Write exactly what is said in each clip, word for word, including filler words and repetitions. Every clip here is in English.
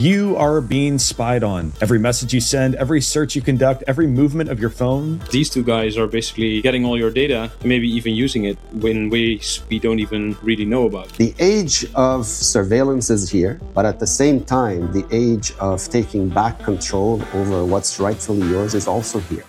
You are being spied on. Every message you send, every search you conduct, every movement of your phone. These two guys are basically getting all your data and maybe even using it in ways we don't even really know about. The age of surveillance is here, but at the same time, the age of taking back control over what's rightfully yours is also here.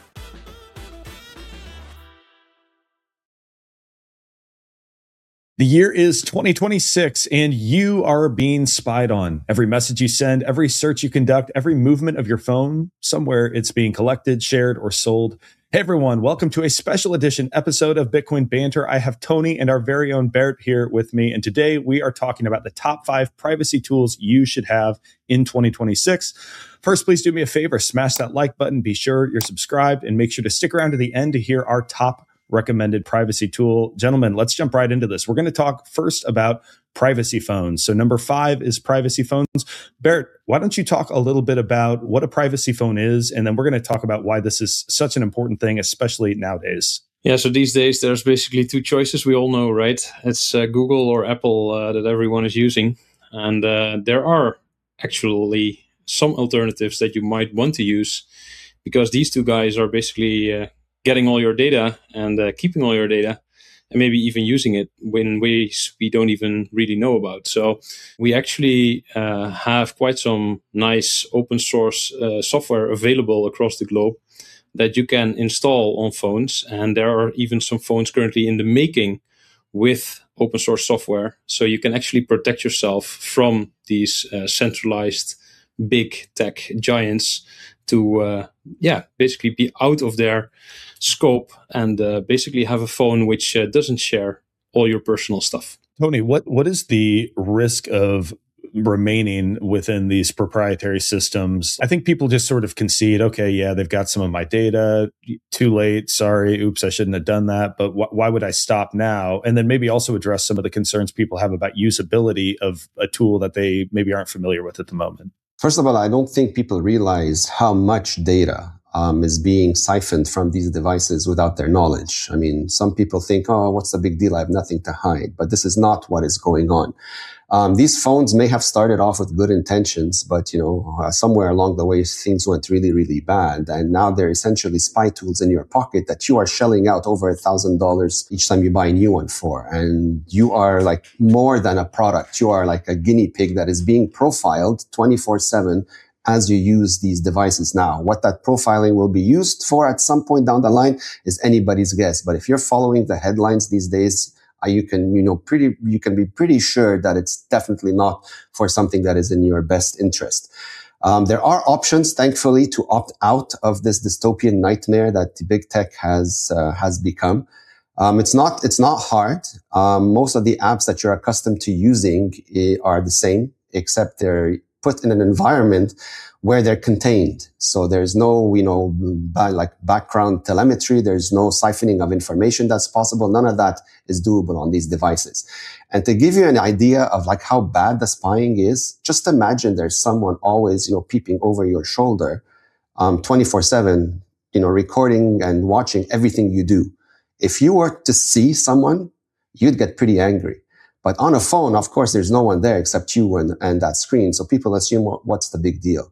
The year is twenty twenty-six, and you are being spied on. Every message you send, every search you conduct, every movement of your phone, somewhere it's being collected, shared, or sold. Hey, everyone. Welcome to a special edition episode of Bitcoin Banter. I have Tony and our very own Bert here with me, and today we are talking about the top five privacy tools you should have in twenty twenty-six. First, please do me a favor, smash that like button, be sure you're subscribed, and make sure to stick around to the end to hear our top recommended privacy tool. Gentlemen, let's jump right into this. We're going to talk first about privacy phones. So number five is privacy phones. Bert, why don't you talk a little bit about what a privacy phone is, and then we're going to talk about why this is such an important thing, especially nowadays. Yeah, so these days there's basically two choices we all know, right? It's uh, Google or Apple uh, that everyone is using. And uh, there are actually some alternatives that you might want to use because these two guys are basically uh, getting all your data and uh, keeping all your data and maybe even using it in ways we don't even really know about. So we actually uh, have quite some nice open source uh, software available across the globe that you can install on phones. And there are even some phones currently in the making with open source software. So you can actually protect yourself from these uh, centralized big tech giants to, uh, yeah, basically be out of their scope and uh, basically have a phone which uh, doesn't share all your personal stuff. Tony, what what is the risk of remaining within these proprietary systems? I think people just sort of concede, okay, yeah, they've got some of my data. Too late. Sorry. Oops, I shouldn't have done that. But wh- why would I stop now? And then maybe also address some of the concerns people have about usability of a tool that they maybe aren't familiar with at the moment. First of all, I don't think people realize how much data um, is being siphoned from these devices without their knowledge. I mean, some people think, oh, what's the big deal? I have nothing to hide. But this is not what is going on. Um, these phones may have started off with good intentions, but, you know, uh, somewhere along the way, things went really, really bad. And now they're essentially spy tools in your pocket that you are shelling out over a thousand dollars each time you buy a new one for. And you are like more than a product. You are like a guinea pig that is being profiled twenty-four seven as you use these devices now. What that profiling will be used for at some point down the line is anybody's guess. But if you're following the headlines these days, Uh, you can, you know, pretty, you can be pretty sure that it's definitely not for something that is in your best interest. Um, there are options, thankfully, to opt out of this dystopian nightmare that the big tech has uh, has become. Um, it's not, it's not hard. Um, most of the apps that you're accustomed to using uh, are the same, except they're put in an environment where they're contained. So there's no, you know, by like background telemetry. There's no siphoning of information that's possible. None of that is doable on these devices. And to give you an idea of like how bad the spying is, just imagine there's someone always, you know, peeping over your shoulder, um, twenty-four seven, you know, recording and watching everything you do. If you were to see someone, you'd get pretty angry. But on a phone, of course, there's no one there except you and, and that screen. So people assume, well, what's the big deal?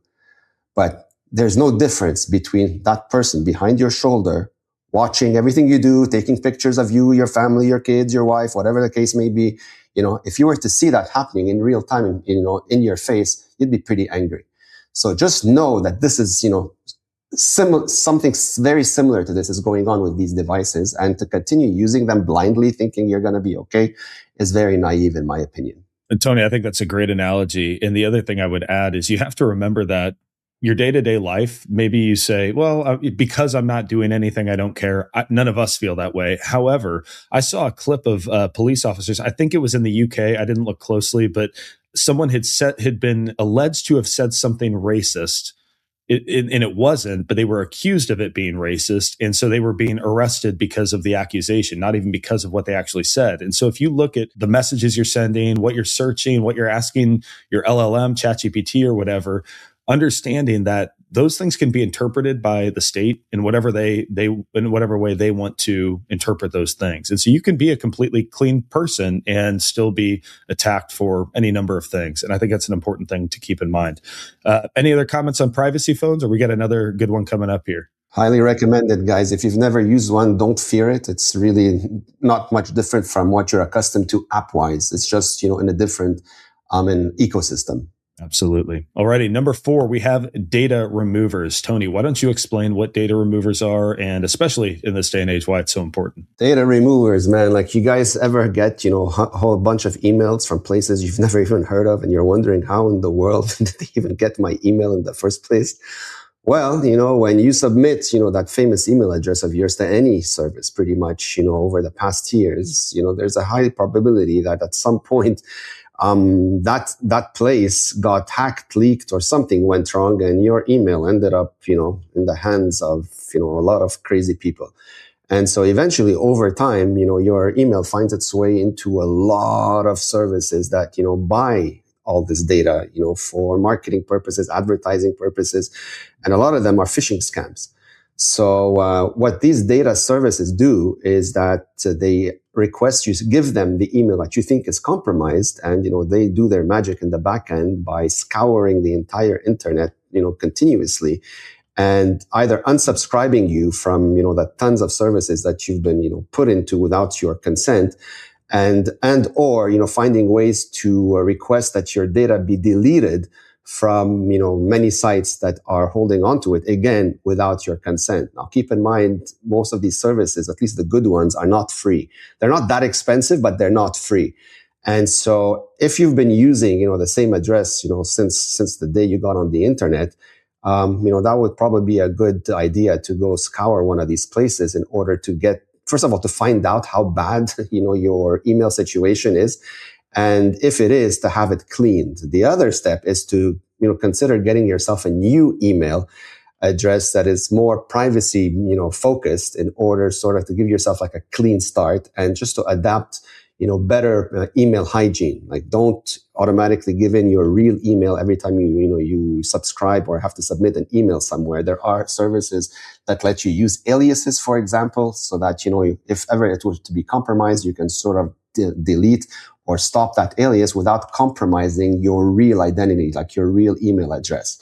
But there's no difference between that person behind your shoulder, watching everything you do, taking pictures of you, your family, your kids, your wife, whatever the case may be. You know, if you were to see that happening in real time, in, you know, in your face, you'd be pretty angry. So just know that this is, you know, Sim- something very similar to this is going on with these devices, and to continue using them blindly thinking you're going to be okay is very naive in my opinion. And Tony, I think that's a great analogy. And the other thing I would add is you have to remember that your day-to-day life, maybe you say, well, uh, because I'm not doing anything, I don't care. I, none of us feel that way. However, I saw a clip of uh, police officers. I think it was in the U K. I didn't look closely, but someone had said, had been alleged to have said something racist. It, it, and it wasn't, but they were accused of it being racist. And so they were being arrested because of the accusation, not even because of what they actually said. And so if you look at the messages you're sending, what you're searching, what you're asking your L L M, ChatGPT or whatever, understanding that those things can be interpreted by the state in whatever they they in whatever way they want to interpret those things. And so you can be a completely clean person and still be attacked for any number of things. And I think that's an important thing to keep in mind. Uh, any other comments on privacy phones, or we got another good one coming up here? Highly recommended, guys. If you've never used one, don't fear it. It's really not much different from what you're accustomed to app-wise. It's just, you know, in a different um, an ecosystem. Absolutely. Alrighty. Number four, we have data removers. Tony, why don't you explain what data removers are, and especially in this day and age, why it's so important? Data removers, man. Like, you guys ever get, you know, a whole bunch of emails from places you've never even heard of, and you're wondering how in the world did they even get my email in the first place? Well, you know, when you submit, you know, that famous email address of yours to any service, pretty much, you know, over the past years, you know, there's a high probability that at some point, um, that, that place got hacked, leaked, or something went wrong, and your email ended up, you know, in the hands of, you know, a lot of crazy people. And so eventually, over time, you know, your email finds its way into a lot of services that, you know, buy all this data, you know, for marketing purposes, advertising purposes, and a lot of them are phishing scams. So uh, what these data services do is that uh, they request you to give them the email that you think is compromised, and you know they do their magic in the back end by scouring the entire internet, you know, continuously, and either unsubscribing you from, you know, the tons of services that you've been, you know, put into without your consent. And, and, or, you know, finding ways to uh, request that your data be deleted from, you know, many sites that are holding onto it, again, without your consent. Now, keep in mind, most of these services, at least the good ones, are not free. They're not that expensive, but they're not free. And so if you've been using, you know, the same address, you know, since, since the day you got on the internet, um, you know, that would probably be a good idea to go scour one of these places in order to get, first of all, to find out how bad, you know, your email situation is. And if it is, to have it cleaned. The other step is to, you know, consider getting yourself a new email address that is more privacy, you know, focused, in order sort of to give yourself like a clean start, and just to adapt, you know, better uh, email hygiene. Like, don't automatically give in your real email every time you, you know, you subscribe or have to submit an email somewhere. There are services that let you use aliases, for example, so that, you know, if ever it was to be compromised, you can sort of de- delete or stop that alias without compromising your real identity, like your real email address.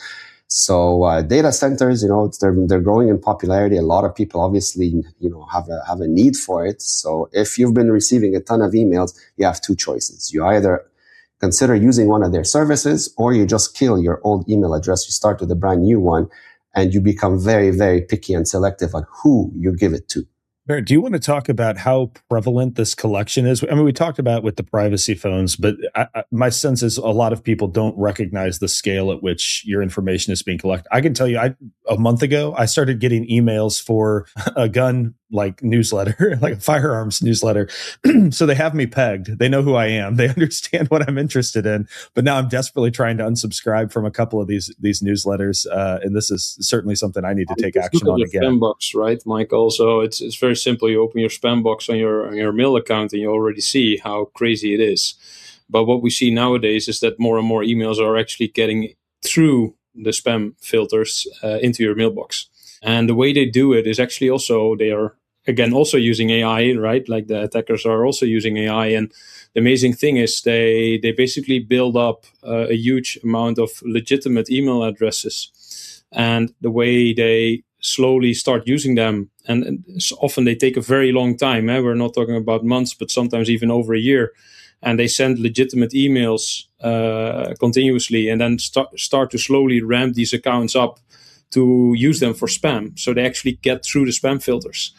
So uh, data centers, you know, they're they're growing in popularity. A lot of people obviously, you know, have a have a need for it. So if you've been receiving a ton of emails, you have two choices. You either consider using one of their services, or you just kill your old email address. You start with a brand new one, and you become very, very picky and selective on who you give it to. Barrett, do you want to talk about how prevalent this collection is? I mean, we talked about with the privacy phones, but I, I, my sense is a lot of people don't recognize the scale at which your information is being collected. I can tell you, I, a month ago, I started getting emails for a gun like newsletter, like a firearms newsletter. So they have me pegged. They know who I am. They understand what I'm interested in. But now I'm desperately trying to unsubscribe from a couple of these these newsletters, uh, and this is certainly something I need to take action on again. Spam box, right, Michael? So it's it's very simple. You open your spam box on your on your mail account, and you already see how crazy it is. But what we see nowadays is that more and more emails are actually getting through the spam filters uh, into your mailbox. And the way they do it is actually also, they are, again, also using A I, right? Like the attackers are also using A I. And the amazing thing is they they basically build up uh, a huge amount of legitimate email addresses. And the way they slowly start using them, and, and often they take a very long time. Eh? We're not talking about months, but sometimes even over a year. And they send legitimate emails uh, continuously, and then start start to slowly ramp these accounts up to use them for spam. So they actually get through the spam filters.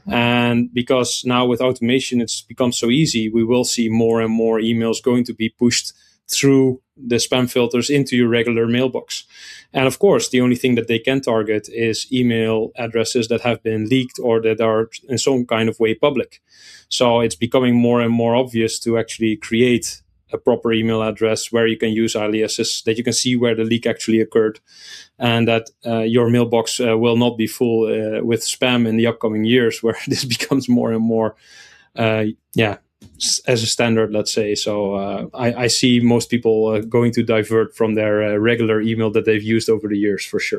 And because now with automation, it's become so easy, we will see more and more emails going to be pushed through the spam filters into your regular mailbox. And of course, the only thing that they can target is email addresses that have been leaked or that are in some kind of way public. So it's becoming more and more obvious to actually create a proper email address where you can use aliases, that you can see where the leak actually occurred, and that uh, your mailbox uh, will not be full uh, with spam in the upcoming years, where this becomes more and more, uh, yeah, as a standard, let's say. So uh, I, I see most people uh, going to divert from their uh, regular email that they've used over the years, for sure.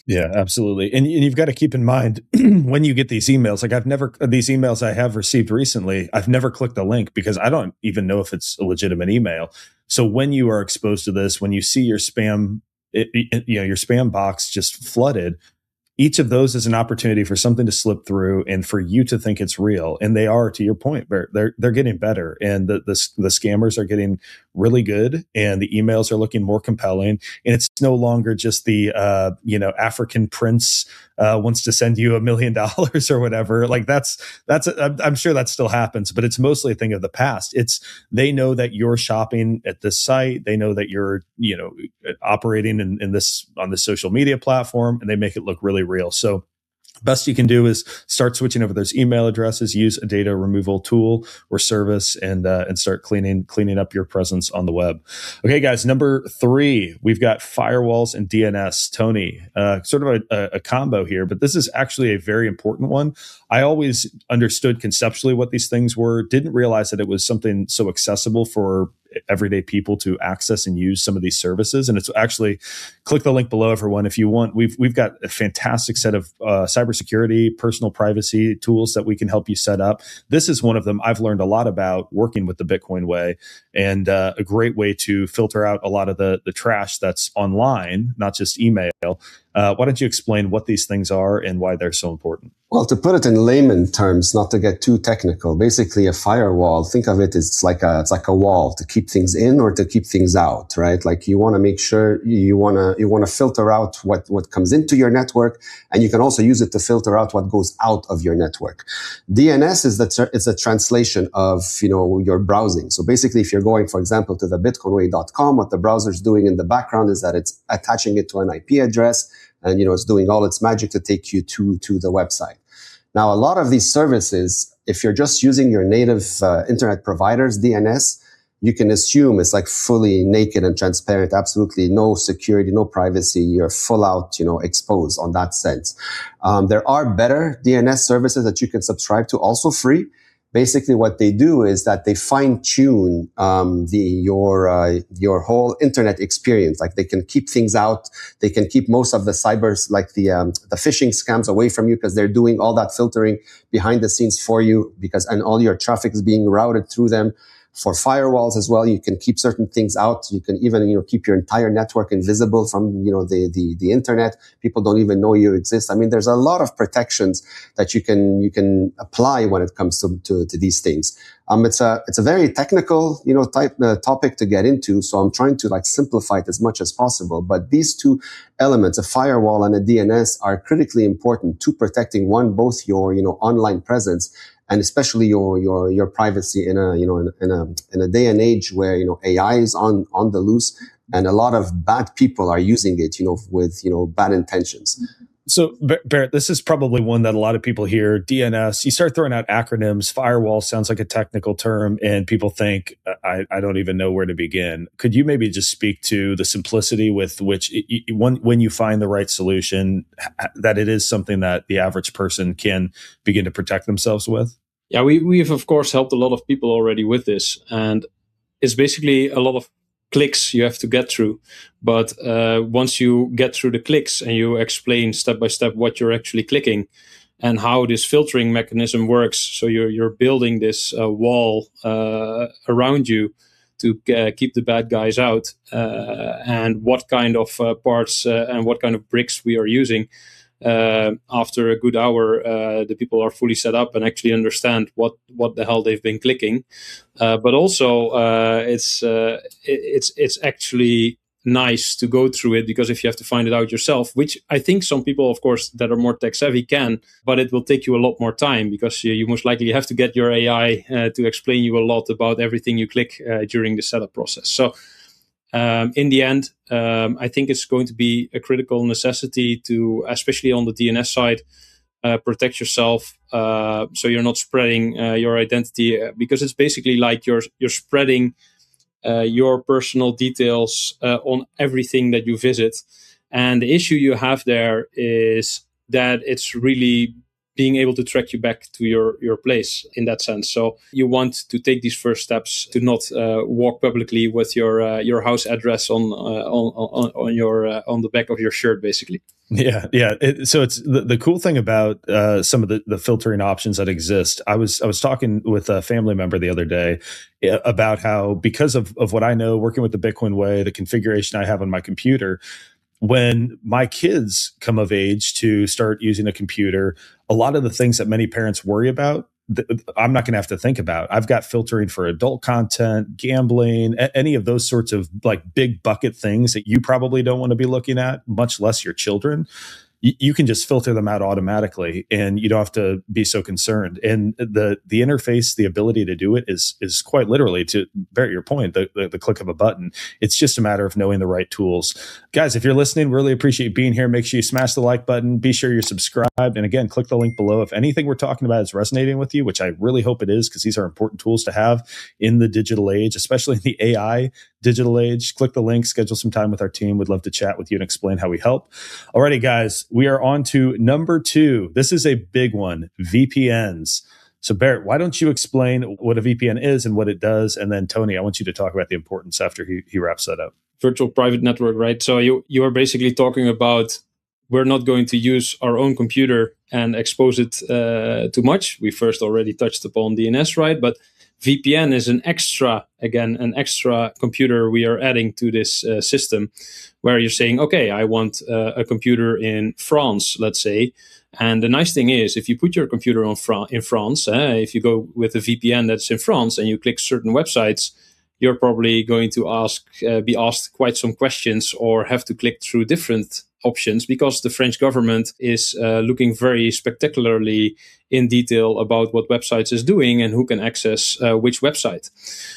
Yeah, absolutely. And, and you've got to keep in mind when you get these emails, like I've never, these emails I have received recently, I've never clicked the link because I don't even know if it's a legitimate email. So when you are exposed to this, when you see your spam, it, it, you know, your spam box just flooded, each of those is an opportunity for something to slip through and for you to think it's real. And they are, to your point, Bert, they're they're getting better, and the, the the scammers are getting really good, and the emails are looking more compelling. And it's no longer just the uh, you know African prince uh, wants to send you a million dollars or whatever. Like that's that's a, I'm sure that still happens, but it's mostly a thing of the past. It's they know that you're shopping at this site, they know that you're you know operating in, in this on this social media platform, and they make it look really real. So best you can do is start switching over those email addresses, use a data removal tool or service, and uh, and start cleaning cleaning up your presence on the web. Okay, guys, number three, we've got firewalls and D N S. Tony, uh, sort of a, a combo here, but this is actually a very important one. I always understood conceptually what these things were, didn't realize that it was something so accessible for everyday people to access and use some of these services. And it's actually, click the link below, everyone, if you want. We've we've got a fantastic set of uh, cybersecurity, personal privacy tools that we can help you set up. This is one of them I've learned a lot about working with the Bitcoin way, and uh, a great way to filter out a lot of the the trash that's online, not just email. Uh, why don't you explain what these things are and why they're so important? Well, to put it in layman terms, not to get too technical, basically a firewall, think of it as it's like a, it's like a wall to keep things in or to keep things out, right? Like you want to make sure you want to, you want to filter out what, what comes into your network, and you can also use it to filter out what goes out of your network. D N S is the, it's a translation of, you know, your browsing. So basically, if you're going, for example, to the bitcoin way dot com, what the browser's doing in the background is that it's attaching it to an I P address, and, you know, it's doing all its magic to take you to, to the website. Now, a lot of these services, if you're just using your native uh, internet provider's D N S, you can assume it's like fully naked and transparent, absolutely no security, no privacy. You're full out, you know, exposed on that sense. Um, there are better D N S services that you can subscribe to, also free. Basically, what they do is that they fine tune um, the your uh, your whole internet experience. Like they can keep things out, they can keep most of the cybers, like the um, the phishing scams, away from you because they're doing all that filtering behind the scenes for you. Because and all your traffic is being routed through them. For firewalls as well, you can keep certain things out. You can even, you know, keep your entire network invisible from, you know, the, the, the internet. People don't even know you exist. I mean, there's a lot of protections that you can, you can apply when it comes to, to, to these things. Um, it's a, it's a very technical, you know, type, uh, topic to get into. So I'm trying to like simplify it as much as possible. But these two elements, a firewall and a D N S, are critically important to protecting one, both your, you know, online presence, and especially your your your privacy in a you know in, in a in a day and age where you know A I is on on the loose, and a lot of bad people are using it, you know, with you know bad intentions. So Barrett, this is probably one that a lot of people hear, D N S. You start throwing out acronyms. Firewall sounds like a technical term, and people think I, I don't even know where to begin. Could you maybe just speak to the simplicity with which it, it, when when you find the right solution, that it is something that the average person can begin to protect themselves with? Yeah, we we've of course helped a lot of people already with this, and it's basically a lot of clicks you have to get through. But uh, once you get through the clicks and you explain step by step what you're actually clicking and how this filtering mechanism works, so you're you're building this uh, wall uh, around you to uh, keep the bad guys out, uh, and what kind of uh, parts uh, and what kind of bricks we are using. Uh, after a good hour, uh, the people are fully set up and actually understand what, what the hell they've been clicking. Uh, but also, uh, it's uh, it, it's it's actually nice to go through it, because if you have to find it out yourself, which I think some people, of course, that are more tech savvy can, but it will take you a lot more time, because you, you most likely have to get your A I uh, to explain you a lot about everything you click uh, during the setup process. So. Um, in the end, um, I think it's going to be a critical necessity to, especially on the D N S side, uh, protect yourself uh, so you're not spreading uh, your identity, because it's basically like you're you're spreading uh, your personal details uh, on everything that you visit. And the issue you have there is that it's really being able to track you back to your, your place in that sense. So you want to take these first steps to not uh, walk publicly with your uh, your house address on uh, on, on on your uh, on the back of your shirt, basically. Yeah, yeah. It, so it's the, the cool thing about uh, some of the, the filtering options that exist. I was I was talking with a family member the other day about how, because of, of what I know working with the Bitcoin way, the configuration I have on my computer, when my kids come of age to start using a computer, a lot of the things that many parents worry about, I'm not going to have to think about. I've got filtering for adult content, gambling, any of those sorts of like big bucket things that you probably don't want to be looking at, much less your children. You can just filter them out automatically, and you don't have to be so concerned. And the the interface, the ability to do it is is quite literally, to bear your point, the, the, the click of a button. It's just a matter of knowing the right tools. Guys, if you're listening, really appreciate being here. Make sure you smash the like button. Be sure you're subscribed. And again, click the link below. If anything we're talking about is resonating with you, which I really hope it is, because these are important tools to have in the digital age, especially in the A I digital age, click the link, schedule some time with our team. We'd love to chat with you and explain how we help. Alrighty, guys, we are on to number two. This is a big one, V P Ns. So Barrett, why don't you explain what a V P N is and what it does? And then Tony, I want you to talk about the importance after he, he wraps that up. Virtual private network, right? So you, you are basically talking about, we're not going to use our own computer and expose it uh, too much. We first already touched upon D N S, right? But V P N is an extra, again, an extra computer we are adding to this uh, system, where you're saying, okay, I want uh, a computer in France, let's say. And the nice thing is, if you put your computer on Fra- in France, uh, if you go with a V P N that's in France and you click certain websites, you're probably going to ask, uh, be asked quite some questions, or have to click through different options, because the French government is uh, looking very spectacularly in detail about what websites is doing and who can access uh, which website.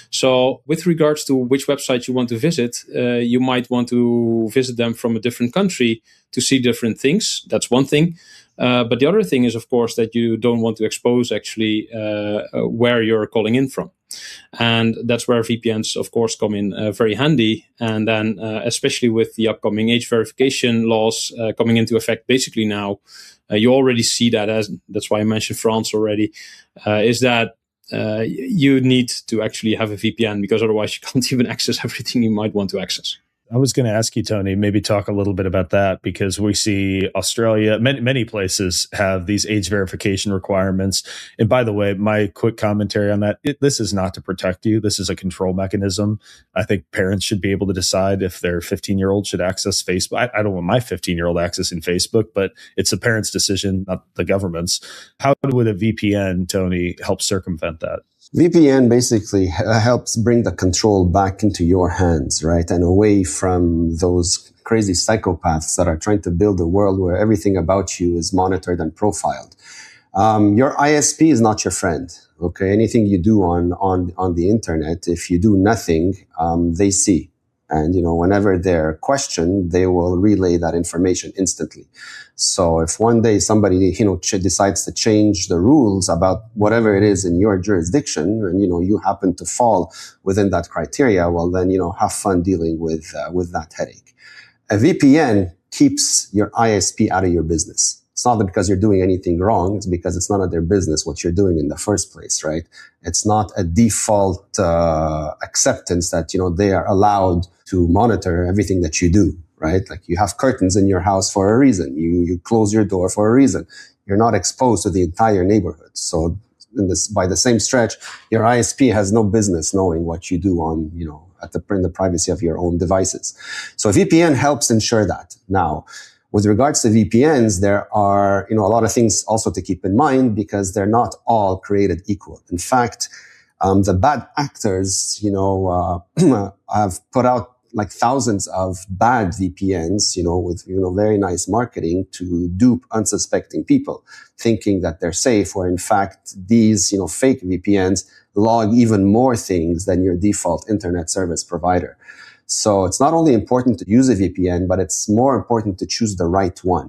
So with regards to which website you want to visit, uh, you might want to visit them from a different country to see different things. That's one thing. Uh, but the other thing is, of course, that you don't want to expose actually uh, where you're calling in from. And that's where V P Ns, of course, come in uh, very handy. And then, uh, especially with the upcoming age verification laws uh, coming into effect basically now, uh, you already see that, as that's why I mentioned France already, uh, is that uh, you need to actually have a V P N, because otherwise you can't even access everything you might want to access. I was going to ask you, Tony, maybe talk a little bit about that, because we see Australia, many, many places have these age verification requirements. And by the way, my quick commentary on that, it, this is not to protect you. This is a control mechanism. I think parents should be able to decide if their fifteen-year-old should access Facebook. I, I don't want my fifteen-year-old accessing Facebook, but it's the parent's decision, not the government's. How would a V P N, Tony, help circumvent that? V P N basically helps bring the control back into your hands, right? And away from those crazy psychopaths that are trying to build a world where everything about you is monitored and profiled. Um, your I S P is not your friend, okay? Anything you do on, on, on the internet, if you do nothing, um, they see. And, you know, whenever they're questioned, they will relay that information instantly. So if one day somebody, you know, ch- decides to change the rules about whatever it is in your jurisdiction, and, you know, you happen to fall within that criteria, well, then, you know, have fun dealing with, uh, with that headache. A V P N keeps your I S P out of your business. It's not because you're doing anything wrong. It's because it's none of their business what you're doing in the first place, right? It's not a default uh, acceptance that, you know, they are allowed to monitor everything that you do, right? Like, you have curtains in your house for a reason. You you close your door for a reason. You're not exposed to the entire neighborhood. So in this, by the same stretch, your I S P has no business knowing what you do on, you know, at the, in the privacy of your own devices. So V P N helps ensure that. Now, with regards to V P Ns, there are, you know, a lot of things also to keep in mind, because they're not all created equal. In fact, um, the bad actors, you know, uh, have put out like thousands of bad V P Ns, you know, with, you know, very nice marketing to dupe unsuspecting people, thinking that they're safe, where in fact these, you know, fake V P Ns log even more things than your default internet service provider. So it's not only important to use a V P N, but it's more important to choose the right one.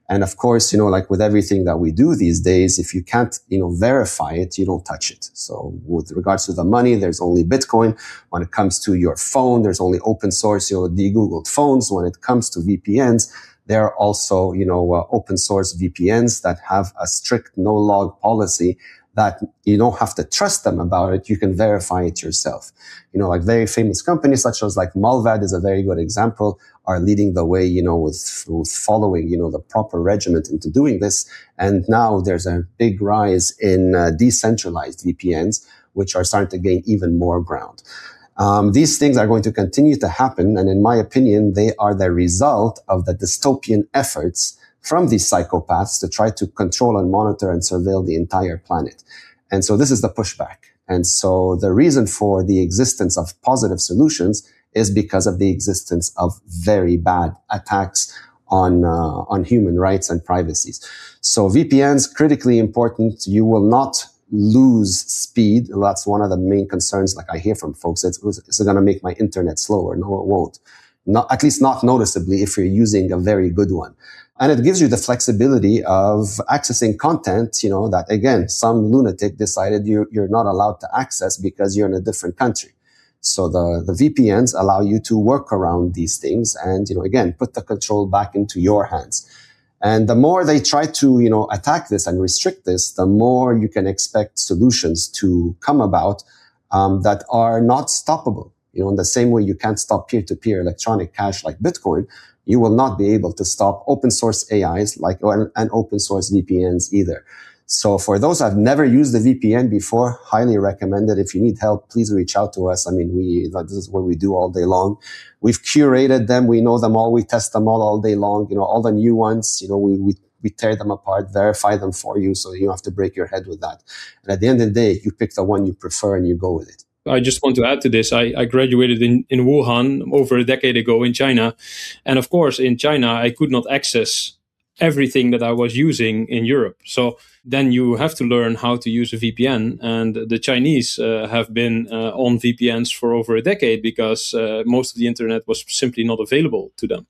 And of course, you know, like with everything that we do these days, if you can't, you know, verify it, you don't touch it. So with regards to the money, there's only Bitcoin. When it comes to your phone, there's only open source, you know, de-Googled phones. When it comes to V P Ns, there are also, you know, uh, open source V P Ns that have a strict no log policy that you don't have to trust them about it. You can verify it yourself. You know, like very famous companies such as like Mullvad is a very good example, are leading the way, you know, with, with following, you know, the proper regiment into doing this. And now there's a big rise in uh, decentralized V P Ns, which are starting to gain even more ground. Um, these things are going to continue to happen. And in my opinion, they are the result of the dystopian efforts from these psychopaths to try to control and monitor and surveil the entire planet. And so this is the pushback. And so the reason for the existence of positive solutions is because of the existence of very bad attacks on, uh, on human rights and privacies. So V P Ns, critically important. You will not lose speed. That's one of the main concerns, like I hear from folks. It's, it's going to make my internet slower. No, it won't. Not, at least not noticeably if you're using a very good one. And it gives you the flexibility of accessing content, you know, that again, some lunatic decided you're, you're not allowed to access because you're in a different country. So the, the V P Ns allow you to work around these things and, you know, again, put the control back into your hands. And the more they try to, you know, attack this and restrict this, the more you can expect solutions to come about um, that are not stoppable. You know, in the same way you can't stop peer-to-peer electronic cash like Bitcoin, you will not be able to stop open source A Is like and open source V P Ns either. So for those who have never used the V P N before, highly recommend it. If you need help, please reach out to us. I mean, we this is what we do all day long. We've curated them. We know them all. We test them all all day long. You know, all the new ones, you know, we we we tear them apart, verify them for you, so you don't have to break your head with that. And at the end of the day, you pick the one you prefer and you go with it. I just want to add to this. I, I graduated in, in Wuhan over a decade ago in China. And of course, in China, I could not access everything that I was using in Europe. So then you have to learn how to use a V P N. And the Chinese uh, have been uh, on V P Ns for over a decade because uh, most of the internet was simply not available to them.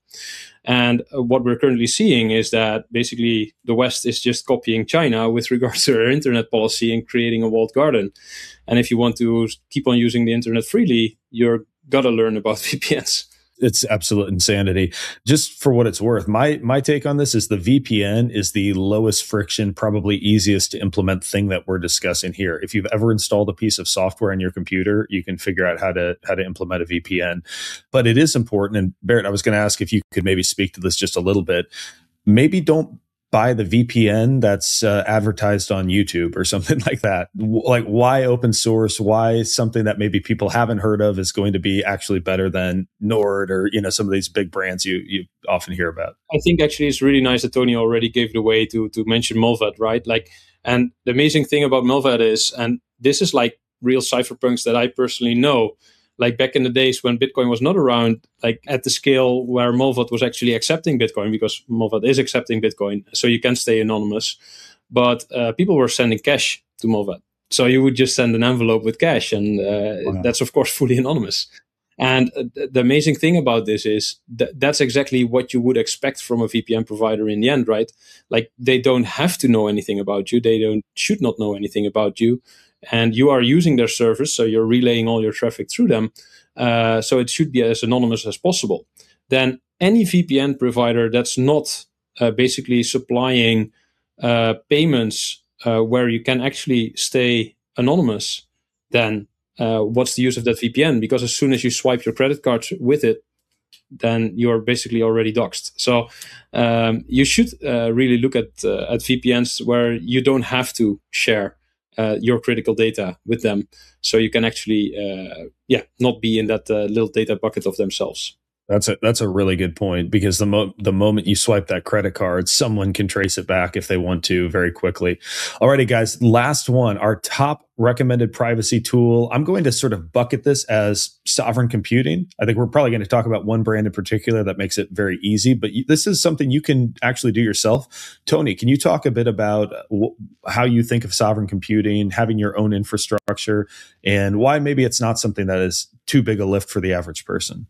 And uh, what we're currently seeing is that basically the West is just copying China with regards to their internet policy and creating a walled garden. And if you want to keep on using the internet freely, you're got to learn about V P Ns. It's absolute insanity. Just for what it's worth, my my take on this is the V P N is the lowest friction, probably easiest to implement thing that we're discussing here. If you've ever installed a piece of software on your computer, you can figure out how to how to implement a V P N. But it is important. And Barrett, I was going to ask if you could maybe speak to this just a little bit. Maybe don't buy the V P N that's uh, advertised on YouTube or something like that. W- like why open source? Why something that maybe people haven't heard of is going to be actually better than Nord or, you know, some of these big brands you you often hear about? I think actually it's really nice that Tony already gave it away to to mention Mullvad, right? Like, and the amazing thing about Mullvad is, and this is like real cypherpunks that I personally know, like back in the days when Bitcoin was not around, like at the scale where Mullvad was actually accepting Bitcoin, because Mullvad is accepting Bitcoin, so you can stay anonymous. But uh, people were sending cash to Mullvad. So you would just send an envelope with cash, and uh, wow. That's, of course, fully anonymous. And uh, the amazing thing about this is that that's exactly what you would expect from a V P N provider in the end, right? Like, they don't have to know anything about you. They don't should not know anything about you. And you are using their service, so you're relaying all your traffic through them. Uh, so it should be as anonymous as possible. Then any V P N provider that's not uh, basically supplying uh, payments uh, where you can actually stay anonymous, then uh, what's the use of that V P N? Because as soon as you swipe your credit card with it, then you're basically already doxed. So um, you should uh, really look at uh, at V P Ns where you don't have to share Uh, your critical data with them, so you can actually, uh, yeah, not be in that uh, little data bucket of themselves. That's a that's a really good point, because the mo- the moment you swipe that credit card, someone can trace it back if they want to very quickly. Alrighty, guys, last one, our top recommended privacy tool. I'm going to sort of bucket this as sovereign computing. I think we're probably going to talk about one brand in particular that makes it very easy, but you, this is something you can actually do yourself. Tony, can you talk a bit about w- how you think of sovereign computing, having your own infrastructure, and why maybe it's not something that is too big a lift for the average person?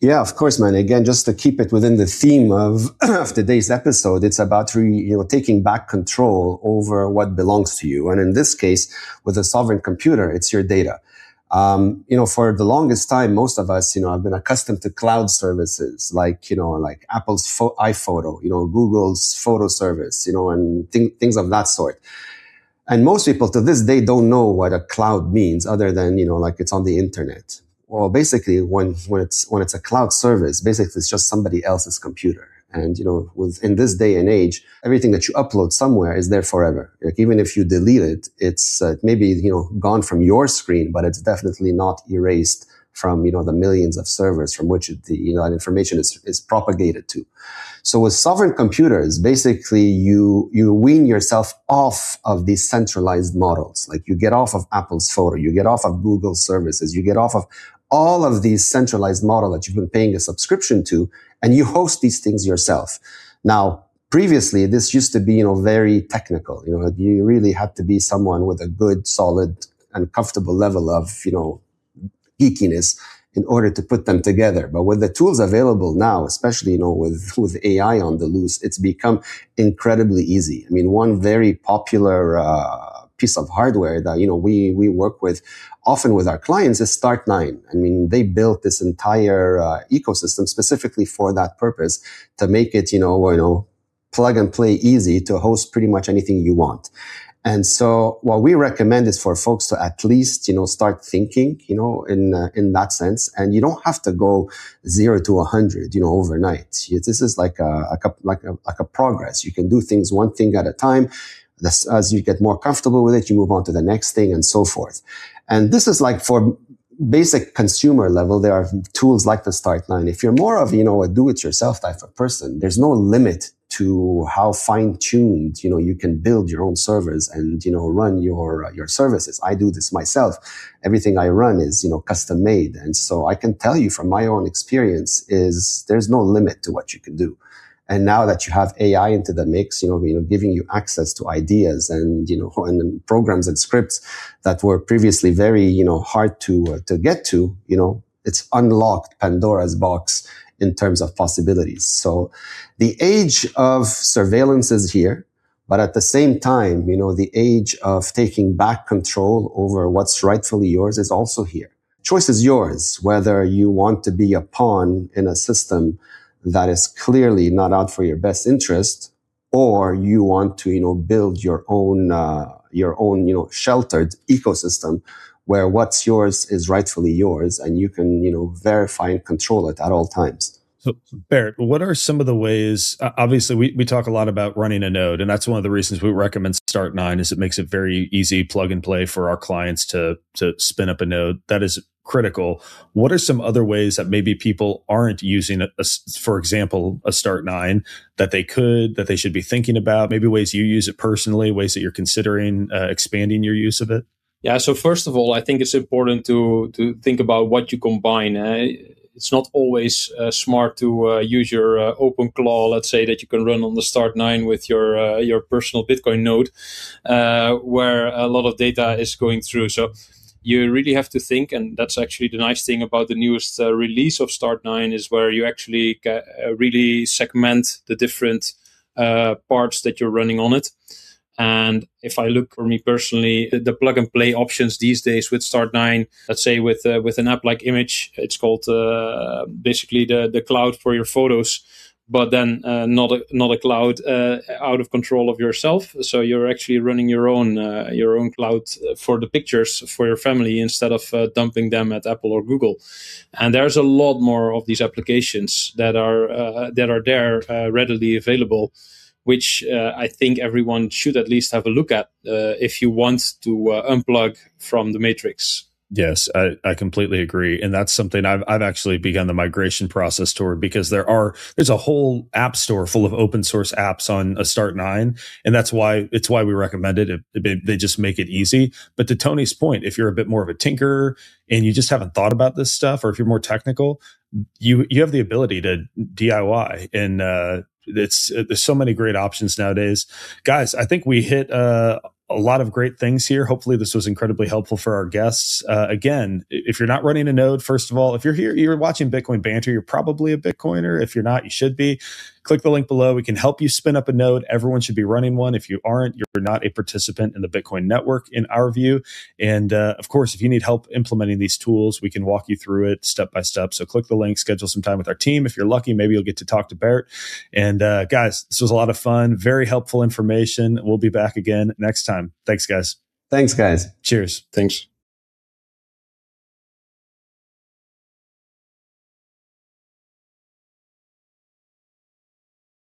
Yeah, of course, man. Again, just to keep it within the theme of, of today's episode, it's about re, you know taking back control over what belongs to you. And in this case, with a sovereign computer, it's your data. Um, you know, for the longest time, most of us, you know, have been accustomed to cloud services like, you know, like Apple's Fo- iPhoto, you know, Google's photo service, you know, and th- things of that sort. And most people to this day don't know what a cloud means other than, you know, like it's on the internet. Well, basically, when, when it's, when it's a cloud service, basically it's just somebody else's computer. And, you know, with, in this day and age, everything that you upload somewhere is there forever. Like, even if you delete it, it's uh, maybe, you know, gone from your screen, but it's definitely not erased from, you know, the millions of servers from which the, you know, that information is, is propagated to. So with sovereign computers, basically you, you wean yourself off of these centralized models. Like, you get off of Apple's photo, you get off of Google services, you get off of all of these centralized models that you've been paying a subscription to, and you host these things yourself. Now, previously, this used to be, you know, very technical. You know, you really had to be someone with a good, solid, and comfortable level of, you know, geekiness in order to put them together. But with the tools available now, especially, you know, with, with A I on the loose, it's become incredibly easy. I mean, one very popular uh, piece of hardware that, you know, we, we work with often with our clients is Start nine. I mean, they built this entire uh, ecosystem specifically for that purpose, to make it, you know, you know, plug and play easy to host pretty much anything you want. And so what we recommend is for folks to at least, you know, start thinking, you know, in, uh, in that sense. And you don't have to go zero to a hundred, you know, overnight. This is like a, a like a, like a progress. You can do things one thing at a time. This, as you get more comfortable with it, you move on to the next thing and so forth. And this is like for basic consumer level, there are tools like the Start nine. If you're more of, you know, a do-it-yourself type of person, there's no limit to how fine-tuned, you know, you can build your own servers and, you know, run your, uh, your services. I do this myself. Everything I run is, you know, custom made. And so I can tell you from my own experience is there's no limit to what you can do. And now that you have A I into the mix, you know, you know, giving you access to ideas and, you know, and programs and scripts that were previously very, you know, hard to, uh, to get to, you know, it's unlocked Pandora's box in terms of possibilities. So the age of surveillance is here, but at the same time, you know, the age of taking back control over what's rightfully yours is also here. Choice is yours, whether you want to be a pawn in a system that is clearly not out for your best interest, or you want to, you know, build your own, uh, your own, you know, sheltered ecosystem where what's yours is rightfully yours and you can, you know, verify and control it at all times. So, Barrett, what are some of the ways? Uh, obviously, we, we talk a lot about running a node, and that's one of the reasons we recommend Start nine is it makes it very easy, plug and play for our clients to to spin up a node. That is critical. What are some other ways that maybe people aren't using, a, a, for example, a Start nine that they could, that they should be thinking about? Maybe ways you use it personally, ways that you're considering uh, expanding your use of it? Yeah, so first of all, I think it's important to to think about what you combine. Uh, it's not always uh, smart to uh, use your uh, OpenClaw, let's say, that you can run on the Start nine with your uh, your personal Bitcoin node, uh, where a lot of data is going through. So you really have to think, and that's actually the nice thing about the newest uh, release of Start nine is where you actually ca- uh, really segment the different uh, parts that you're running on it. And if I look for me personally, the, the plug and play options these days with Start nine, let's say with uh, with an app like Image, it's called uh, basically the, the cloud for your photos, but then uh, not a not a cloud uh, out of control of yourself. So you're actually running your own uh, your own cloud for the pictures for your family instead of uh, dumping them at Apple or Google. And there's a lot more of these applications that are uh, that are there uh, readily available, which uh, I think everyone should at least have a look at uh, if you want to uh, unplug from the matrix. Yes, I, I completely agree. And that's something I've I've actually begun the migration process toward, because there are there's a whole app store full of open source apps on a Start nine. And that's why it's why we recommend it. It, it. They just make it easy. But to Tony's point, if you're a bit more of a tinkerer and you just haven't thought about this stuff, or if you're more technical, you you have the ability to D I Y. And uh, it's there's so many great options nowadays. Guys, I think we hit uh, a lot of great things here. Hopefully this was incredibly helpful for our guests. Uh, again, if you're not running a node, first of all, if you're here, you're watching Bitcoin Banter, you're probably a Bitcoiner. If you're not, you should be. Click the link below. We can help you spin up a node. Everyone should be running one. If you aren't, you're not a participant in the Bitcoin network in our view. And uh, of course, if you need help implementing these tools, we can walk you through it step by step. So click the link, schedule some time with our team. If you're lucky, maybe you'll get to talk to Bert. And uh, guys, this was a lot of fun, very helpful information. We'll be back again next time. Thanks, guys. Thanks, guys. Cheers. Thanks.